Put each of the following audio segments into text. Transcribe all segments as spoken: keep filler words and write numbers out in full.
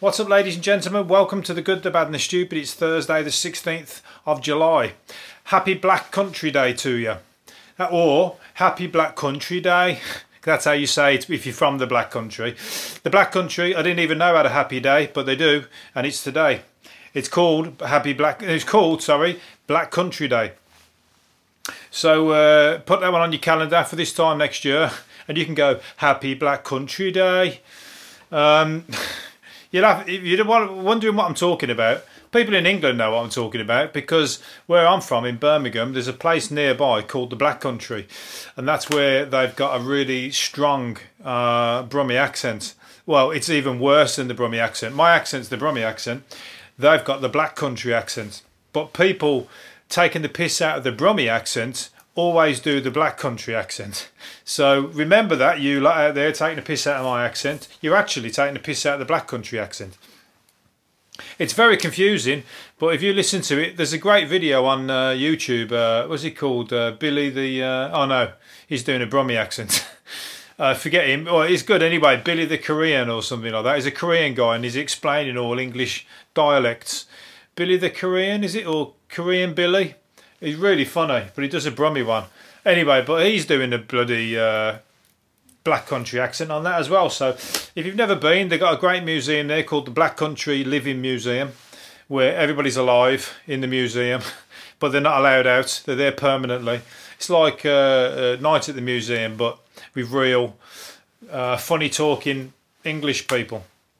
What's up, ladies and gentlemen? Welcome to The Good, The Bad and The Stupid. It's Thursday the sixteenth of July. Happy Black Country Day to you. Or Happy Black Country Day. That's how you say it if you're from the Black Country. The Black Country, I didn't even know had a happy day, but they do, and it's today. It's called Happy Black. It's called, sorry, Black Country Day. So uh, put that one on your calendar for this time next year, and you can go Happy Black Country Day. Um, you'll have, if you're wondering what I'm talking about, people in England know what I'm talking about, because where I'm from in Birmingham, there's a place nearby called the Black Country, and that's where they've got a really strong uh, Brummie accent. Well, it's even worse than the Brummie accent. My accent's the Brummie accent. They've got the Black Country accent. But people taking the piss out of the Brummie accent always do the Black Country accent. So remember that, you lot out there taking the piss out of my accent. You're actually taking the piss out of the Black Country accent. It's very confusing, but if you listen to it, there's a great video on uh, YouTube. Uh, what's he called? Uh, Billy the... Uh, oh no, he's doing a Brummie accent. uh, forget him. Well, he's good anyway. Billy the Korean or something like that. He's a Korean guy and he's explaining all English dialects. Billy the Korean, is it? Or Korean Billy? He's really funny, but he does a Brummie one. Anyway, but he's doing a bloody uh, Black Country accent on that as well. So if you've never been, they've got a great museum there called the Black Country Living Museum, where everybody's alive in the museum, but they're not allowed out. They're there permanently. It's like uh, a night at the museum, but with real uh, funny talking English people.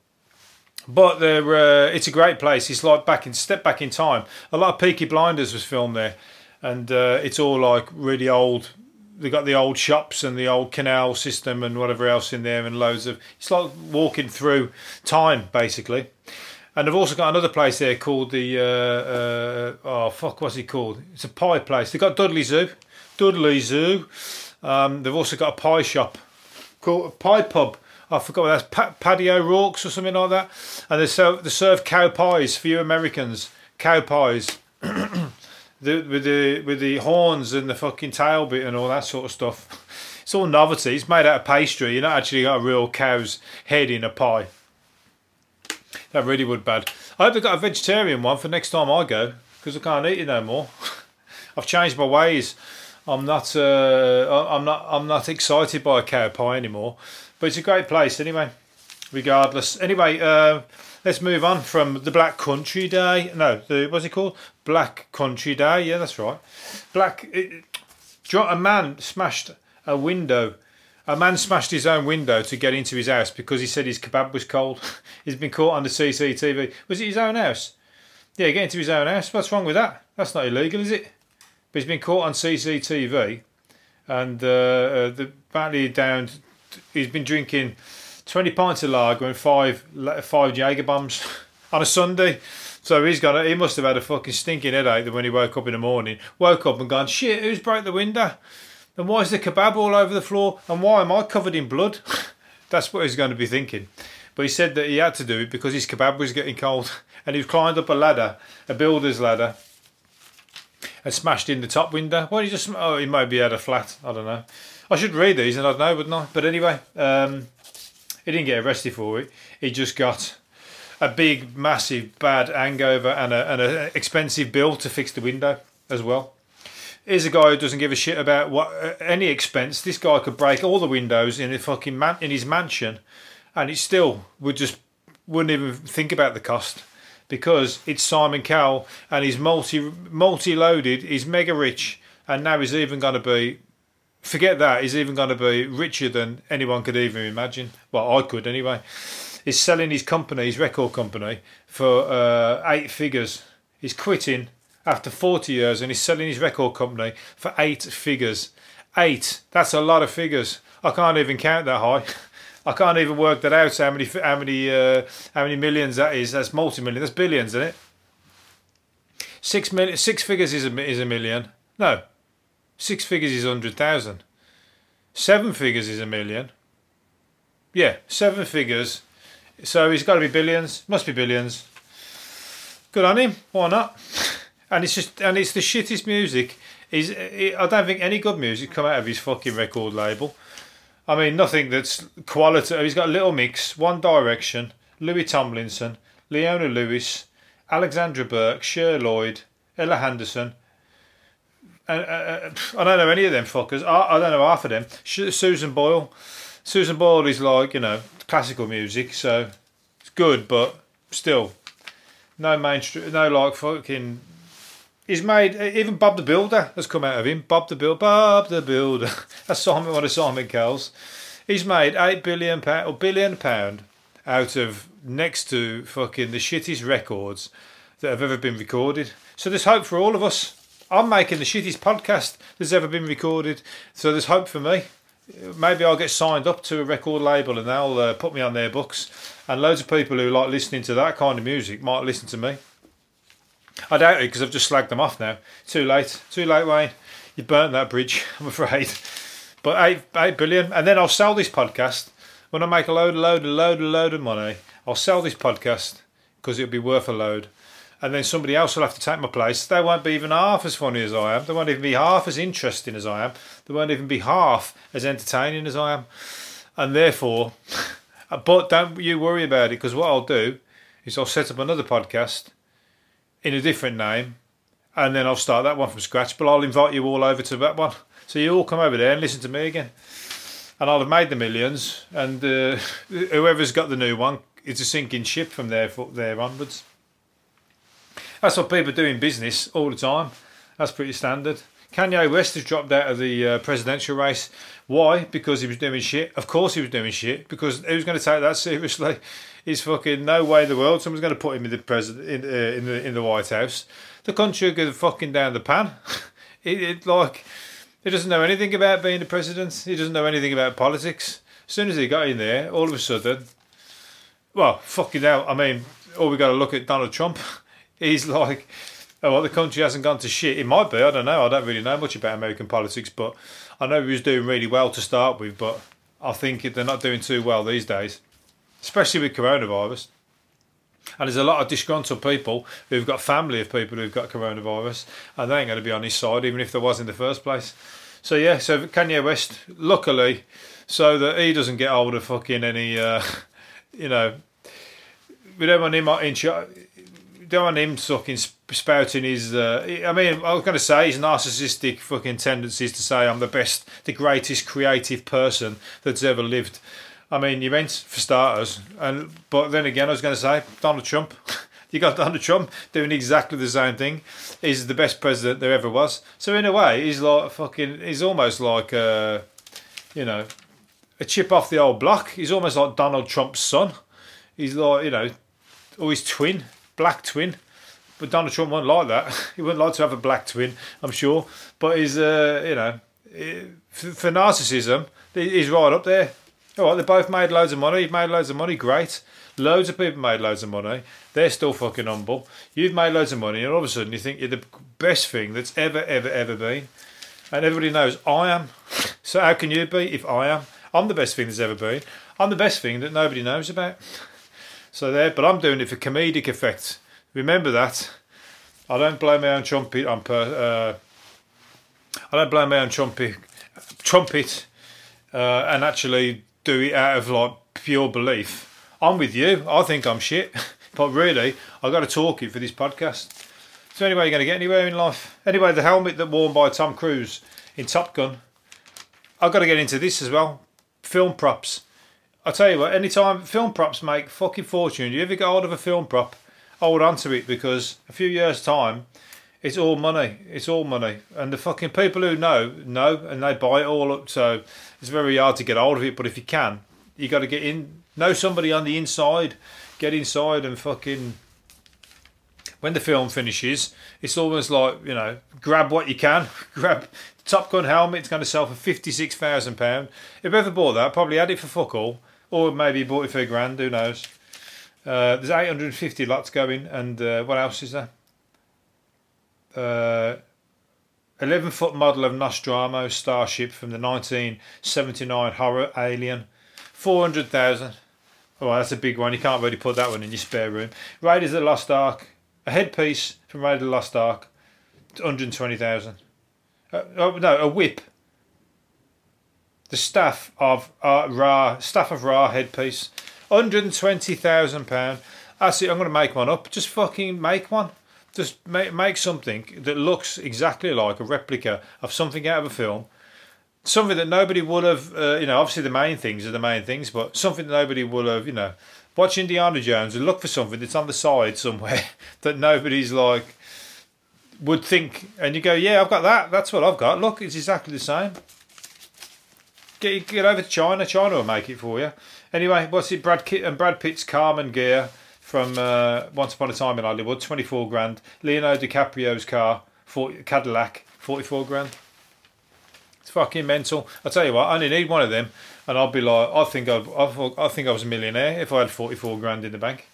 But they're, uh, it's a great place. It's like back in step back in time. A lot of Peaky Blinders was filmed there, and uh, it's all like really old. They got the old shops and the old canal system and whatever else in there, and loads of. It's like walking through time basically. And they've also got another place there called the uh, uh, oh fuck, what's it called? It's a pie place. They've got Dudley Zoo, Dudley Zoo. Um, they've also got a pie shop called a pie pub. I forgot what that's, pa Paddy O'Rourke's or something like that. And they serve, they serve cow pies for you Americans. Cow pies. the, with the with the horns and the fucking tail bit and all that sort of stuff. It's all novelty. It's made out of pastry. You're not actually got a real cow's head in a pie. That really would bad. I hope they've got a vegetarian one for next time I go, because I can't eat it no more. I've changed my ways. I'm not. Uh, I'm not. I'm not excited by a cow pie anymore. But it's a great place anyway, regardless. Anyway, uh, let's move on from the Black Country Day. No, the what's it called? Black Country Day. Yeah, that's right. Black. It, a man smashed a window. A man smashed his own window to get into his house because he said his kebab was cold. He's been caught on the C C T V. Was it his own house? Yeah, get into his own house. What's wrong with that? That's not illegal, is it? But he's been caught on C C T V, and uh, uh, the apparently down. He's been drinking twenty pints of lager and five five Jager bombs on a Sunday. So he's got a, he must have had a fucking stinking headache when he woke up in the morning. Woke up and gone, shit, who's broke the window? And why is the kebab all over the floor? And why am I covered in blood? That's what he's going to be thinking. But he said that he had to do it because his kebab was getting cold. And he climbed up a ladder, a builder's ladder, and smashed in the top window. Well, he just, oh, he maybe had a flat. I don't know. I should read these and I'd know, wouldn't I? But anyway, um, he didn't get arrested for it. He just got a big, massive, bad hangover and a and an expensive bill to fix the window as well. Here's a guy who doesn't give a shit about what uh, any expense. This guy could break all the windows in a fucking man in his mansion, and it still would just wouldn't even think about the cost because it's Simon Cowell and he's multi multi loaded. He's mega rich, and now he's even going to be. Forget that, he's even going to be richer than anyone could even imagine. Well, I could anyway. He's selling his company, his record company, for uh, eight figures. He's quitting after forty years and he's selling his record company for eight figures. Eight, that's a lot of figures. I can't even count that high. I can't even work that out, how many how many, uh, how many millions that is. That's multi-million, that's billions, isn't it? Six, million, six figures is a, is a million. No. Six figures is a hundred thousand. Seven figures is a million. Yeah, seven figures. So he's got to be billions. Must be billions. Good on him. Why not? And it's just, and it's the shittest music. He's, I don't think any good music come out of his fucking record label. I mean, nothing that's quality. He's got a Little Mix, One Direction, Louis Tomlinson, Leona Lewis, Alexandra Burke, Cher Lloyd, Ella Henderson. And uh, uh, I don't know any of them fuckers. I, I don't know half of them. Susan Boyle. Susan Boyle is like, you know, classical music, so it's good, but still, no mainstream, no like fucking. He's made, even Bob the Builder has come out of him. Bob the Builder, Bob the Builder. That's Simon, one of Simon Cowell's. He's made eight billion pound or billion pound out of next to fucking the shittiest records that have ever been recorded. So there's hope for all of us. I'm making the shittiest podcast that's ever been recorded. So there's hope for me. Maybe I'll get signed up to a record label and they'll uh, put me on their books. And loads of people who like listening to that kind of music might listen to me. I doubt it because I've just slagged them off now. Too late. Too late, Wayne. You burnt that bridge, I'm afraid. But eight, eight billion. And then I'll sell this podcast. When I make a load, load, load, load of money, I'll sell this podcast because it'll be worth a load. And then somebody else will have to take my place. They won't be even half as funny as I am. They won't even be half as interesting as I am. They won't even be half as entertaining as I am. And therefore, but don't you worry about it, because what I'll do is I'll set up another podcast in a different name, and then I'll start that one from scratch, but I'll invite you all over to that one. So you all come over there and listen to me again. And I'll have made the millions, and uh, whoever's got the new one, it's a sinking ship from there, there onwards. That's what people do in business all the time. That's pretty standard. Kanye West has dropped out of the uh, presidential race. Why? Because he was doing shit. Of course he was doing shit, because who's going to take that seriously? He's fucking no way in the world someone's going to put him in the president in, uh, in the in the White House. The country will go fucking down the pan. it, it like he doesn't know anything about being the president. He doesn't know anything about politics. As soon as he got in there, all of a sudden, well, fucking hell. I mean, all we got to look at Donald Trump. He's like, oh, well, the country hasn't gone to shit. It might be. I don't know. I don't really know much about American politics, but I know he was doing really well to start with. But I think they're not doing too well these days, especially with coronavirus. And there's a lot of disgruntled people who've got family of people who've got coronavirus, and they ain't going to be on his side, even if there was in the first place. So yeah, so Kanye West, luckily, so that he doesn't get hold of fucking any, uh, you know, we don't want him in charge. Don't want him fucking spouting his. Uh, I mean, I was going to say his narcissistic fucking tendencies to say I'm the best, the greatest creative person that's ever lived. I mean, you meant for starters, and but then again, I was going to say Donald Trump. You got Donald Trump doing exactly the same thing. He's the best president there ever was. So in a way, he's like fucking. He's almost like a, you know, a chip off the old block. He's almost like Donald Trump's son. He's like, you know, or his twin. Black twin, but Donald Trump wouldn't like that. He wouldn't like to have a black twin, I'm sure. But he's, uh, you know, for, for narcissism, he's right up there. All right, they both made loads of money. You've made loads of money, great. Loads of people made loads of money. They're still fucking humble. You've made loads of money, and all of a sudden you think you're the best thing that's ever, ever, ever been. And everybody knows I am. So how can you be if I am? I'm the best thing there's ever been. I'm the best thing that nobody knows about. So there, but I'm doing it for comedic effect. Remember that. I don't blow my own trumpet on per. Uh, I don't blow my own trumpet, trumpet, uh, and actually do it out of like pure belief. I'm with you. I think I'm shit, but really, I've got to talk it for this podcast. So anyway, you're going to get anywhere in life. Anyway, the helmet that worn by Tom Cruise in Top Gun. I've got to get into this as well. Film props. I'll tell you what, anytime film props make fucking fortune, you ever get hold of a film prop, hold on to it, because a few years' time, it's all money. It's all money. And the fucking people who know, know, and they buy it all up. So it's very hard to get hold of it, but if you can, you got to get in, know somebody on the inside, get inside and fucking, when the film finishes, it's almost like, you know, grab what you can, grab Top Gun helmet, it's going to sell for fifty-six thousand pounds. If you ever bought that, probably had it for fuck all. Or maybe you bought it for a grand, who knows. Uh, there's eight hundred fifty lots going, and uh, what else is there? Uh, eleven foot model of Nostromo starship from the nineteen seventy-nine horror Alien. four hundred thousand. Oh, that's a big one. You can't really put that one in your spare room. Raiders of the Lost Ark. A headpiece from Raiders of the Lost Ark. one hundred twenty thousand. Uh, oh, no, a whip. The staff of uh, Ra, staff of Ra headpiece, one hundred twenty thousand pounds. That's it, I'm going to make one up. Just fucking make one. Just make, make something that looks exactly like a replica of something out of a film. Something that nobody would have, uh, you know, obviously the main things are the main things, but something that nobody would have, you know, watch Indiana Jones and look for something that's on the side somewhere that nobody's like, would think, and you go, yeah, I've got that, that's what I've got, look, it's exactly the same. Get, get over to China, China will make it for you. Anyway, what's it, Brad, Pitt and Brad Pitt's Carmen gear from uh, Once Upon a Time in Hollywood, twenty-four grand. Leonardo DiCaprio's car, forty, Cadillac, forty-four grand. It's fucking mental. I'll tell you what, I only need one of them, and I'll be like, I think I'd, I, I think I was a millionaire if I had forty-four grand in the bank.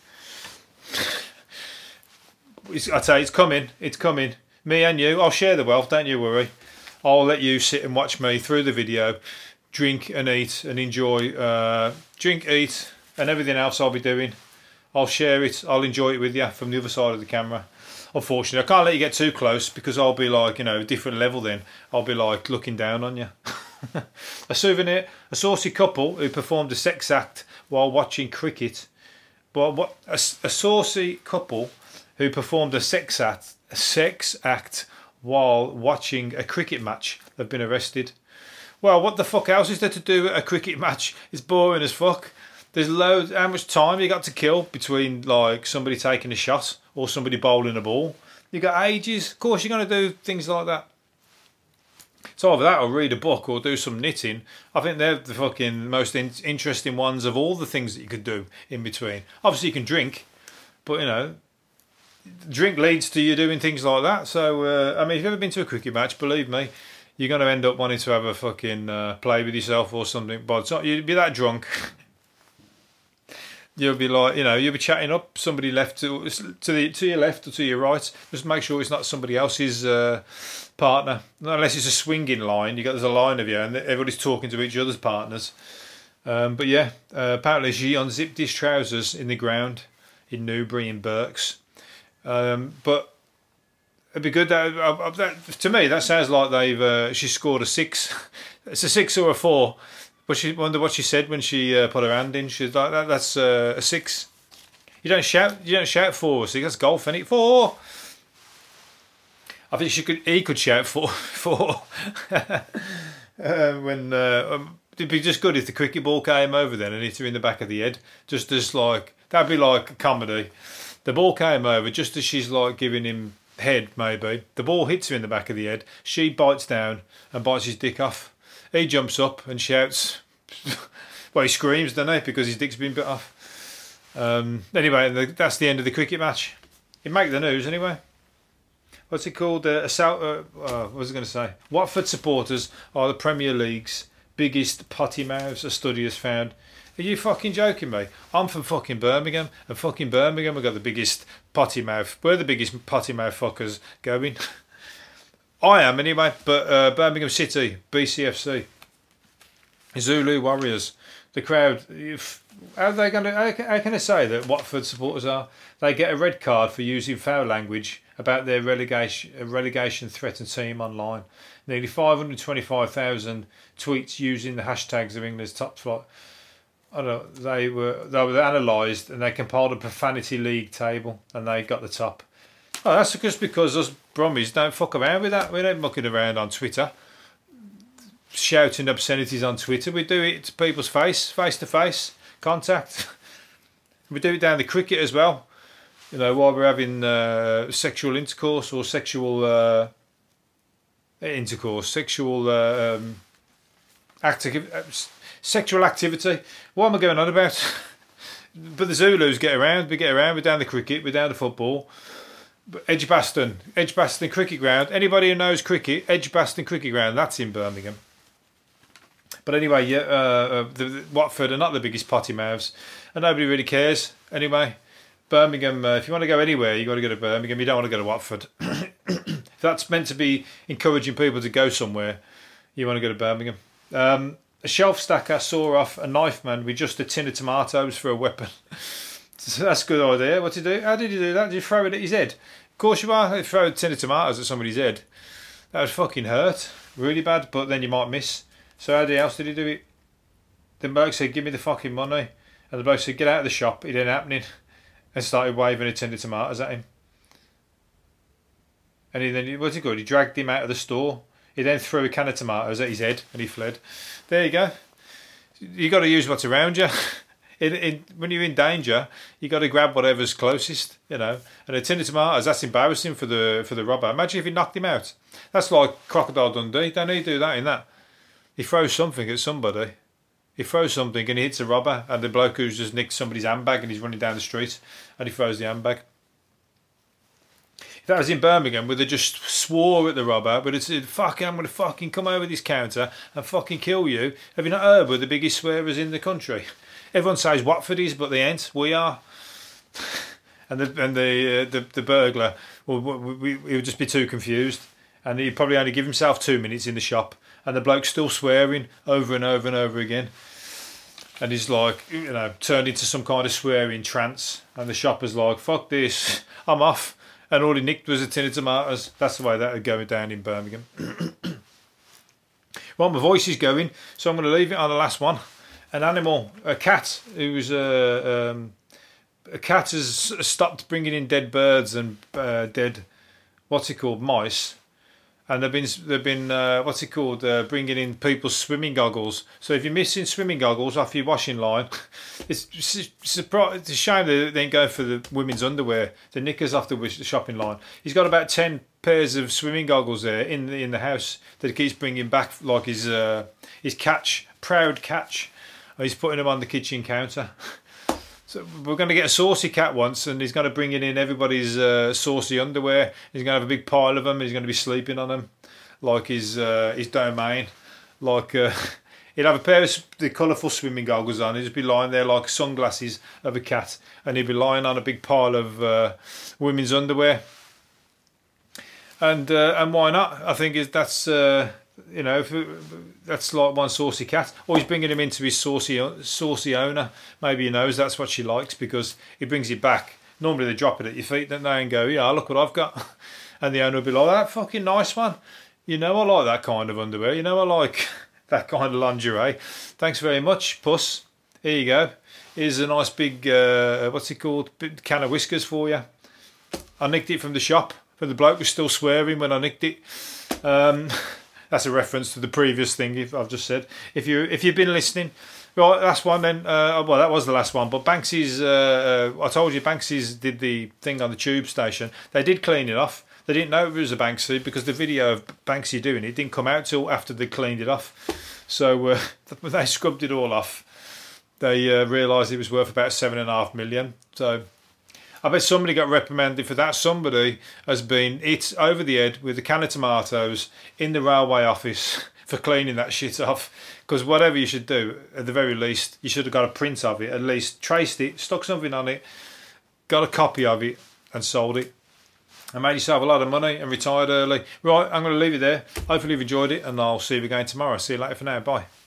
I tell you, it's coming, it's coming. Me and you, I'll share the wealth, don't you worry. I'll let you sit and watch me through the video, drink and eat and enjoy, uh, drink, eat, and everything else I'll be doing. I'll share it, I'll enjoy it with you from the other side of the camera. Unfortunately, I can't let you get too close because I'll be like, you know, a different level then. I'll be like looking down on you. A souvenir, a saucy couple who performed a sex act while watching cricket. But what a, a saucy couple who performed a sex act, a sex act while watching a cricket match have been arrested. Well, what the fuck else is there to do at a cricket match? It's boring as fuck. There's loads. How much time you got to kill between like somebody taking a shot or somebody bowling a ball? You got ages. Of course, you're going to do things like that. So either that or read a book or do some knitting. I think they're the fucking most in interesting ones of all the things that you could do in between. Obviously, you can drink, but you know, drink leads to you doing things like that. So uh, I mean, if you've ever been to a cricket match, believe me, you're going to end up wanting to have a fucking uh, play with yourself or something. But it's not, you'd be that drunk. You'll be like, you know, you'll be chatting up somebody left to to the to your left or to your right. Just make sure it's not somebody else's uh, partner, unless it's a swinging line. You got there's a line of you, and everybody's talking to each other's partners. Um, but yeah, uh, apparently she unzipped his trousers in the ground in Newbury in Berks. Um, but it'd be good that, uh, that to me that sounds like they've uh, she scored a six. It's a six or a four. But she wonder what she said when she uh, put her hand in. She's like, that, "That's uh, a six." You don't shout. You don't shout four. See, that's golf, isn't it? Four. I think she could. He could shout four. Four. uh, when uh, um, it'd be just good if the cricket ball came over then and hit her in the back of the head. Just as like that'd be like a comedy. The ball came over just as she's like giving him head. Maybe the ball hits her in the back of the head. She bites down and bites his dick off. He jumps up and shouts. Well, he screams, doesn't he? Because his dick's been bit off. Um, anyway, that's the end of the cricket match. It make the news anyway. What's it called? Uh, assault, uh, uh, what was I going to say? Watford supporters are the Premier League's biggest potty mouths, a study has found. Are you fucking joking me? I'm from fucking Birmingham, and fucking Birmingham have got the biggest potty mouth. We're the biggest potty mouth fuckers going. I am anyway, but uh, Birmingham City, B C F C, Zulu Warriors, the crowd. If, how are they going to? How, how can I say that Watford supporters are? They get a red card for using foul language about their relegation relegation threatened team online. Nearly five hundred twenty-five thousand tweets using the hashtags of England's top flight. I don't know. They were they were analysed and they compiled a profanity league table and they got the top. Oh, that's just because us Brummies don't fuck around with that. We don't mucking around on Twitter, shouting obscenities on Twitter. We do it to people's face, face to face contact. We do it down the cricket as well. You know, while we're having uh, sexual intercourse or sexual uh, intercourse, sexual uh, um, acti- uh, sexual activity. What am I going on about? But the Zulus get around. We get around. We're down the cricket. We're down the football. Edgbaston, Edgbaston Cricket Ground. Anybody who knows cricket, Edgbaston Cricket Ground, that's in Birmingham. But anyway, yeah, uh, uh, the, the, Watford are not the biggest potty mouths, and nobody really cares. Anyway, Birmingham. Uh, if you want to go anywhere, you got to go to Birmingham. You don't want to go to Watford. If that's meant to be encouraging people to go somewhere, you want to go to Birmingham. Um, a shelf stacker saw off a knife man with just a tin of tomatoes for a weapon. So that's a good idea. What did you do? How did you do that? Did you throw it at his head? Of course you are. You throw a tin of tomatoes at somebody's head. That would fucking hurt. Really bad, but then you might miss. So how else did he do it? The bloke said, give me the fucking money. And the bloke said, get out of the shop, it ain't happening. And started waving a tin of tomatoes at him. And he then, what's he good? He dragged him out of the store. He then threw a can of tomatoes at his head and he fled. There you go. You got to use what's around you. In, in, when you're in danger, you got to grab whatever's closest, you know. And a tin of tomatoes, that's embarrassing for the for the robber. Imagine if he knocked him out. That's like Crocodile Dundee. Don't he do that in that? He throws something at somebody. He throws something and he hits a robber, and the bloke who's just nicked somebody's handbag and he's running down the street and he throws the handbag. If that was in Birmingham, where they just swore at the robber, but it's fucking, I'm going to fucking come over this counter and fucking kill you. Have you not heard we're the biggest swearers in the country? Everyone says Watford is, but they ain't. We are. And the and the uh, the, the burglar, well, we, we, he would just be too confused, and he'd probably only give himself two minutes in the shop, and the bloke's still swearing over and over and over again, and he's like, you know, turned into some kind of swearing trance, and the shopper's like, fuck this, I'm off, and all he nicked was a tin of tomatoes. That's the way that would go down in Birmingham. Well, my voice is going, so I'm going to leave it on the last one. An animal, a cat, who's uh, um, a cat has stopped bringing in dead birds and uh, dead, what's it called, mice, and they've been they've been uh, what's it called, uh, bringing in people's swimming goggles. So if you're missing swimming goggles off your washing line, it's it's, it's, a, it's a shame they didn't go for the women's underwear, the knickers off the shopping line. He's got about ten pairs of swimming goggles there in the, in the house that he keeps bringing back, like his uh, his catch, proud catch. He's putting them on the kitchen counter. So we're going to get a saucy cat once, and he's going to bring in everybody's uh, saucy underwear. He's going to have a big pile of them. He's going to be sleeping on them, like his uh, his domain. Like uh, he'd have a pair of the colourful swimming goggles on. He'd just be lying there like sunglasses of a cat, and he'd be lying on a big pile of uh, women's underwear. And uh, and why not? I think is that's. Uh, You know, if it, that's like one saucy cat. Or he's bringing him into his saucy saucy owner. Maybe he knows that's what she likes, because he brings it back. Normally they drop it at your feet, don't they, and go, yeah, look what I've got. And the owner will be like, that fucking nice one. You know, I like that kind of underwear. You know, I like that kind of lingerie. Thanks very much, puss. Here you go. Here's a nice big, uh, what's it called, big can of whiskers for you. I nicked it from the shop, but the bloke was still swearing when I nicked it. Um... That's a reference to the previous thing I've just said. If you if you've been listening, right, last one then. Uh, well, that was the last one. But Banksy's, uh, uh, I told you, Banksy's did the thing on the tube station. They did clean it off. They didn't know it was a Banksy because the video of Banksy doing it didn't come out till after they cleaned it off. So uh, they scrubbed it all off. They uh, realised it was worth about seven and a half million. So I bet somebody got reprimanded for that. Somebody has been hit over the head with a can of tomatoes in the railway office for cleaning that shit off. Because whatever you should do, at the very least, you should have got a print of it, at least traced it, stuck something on it, got a copy of it and sold it. And made yourself a lot of money and retired early. Right, I'm going to leave it there. Hopefully you've enjoyed it, and I'll see you again tomorrow. See you later for now. Bye.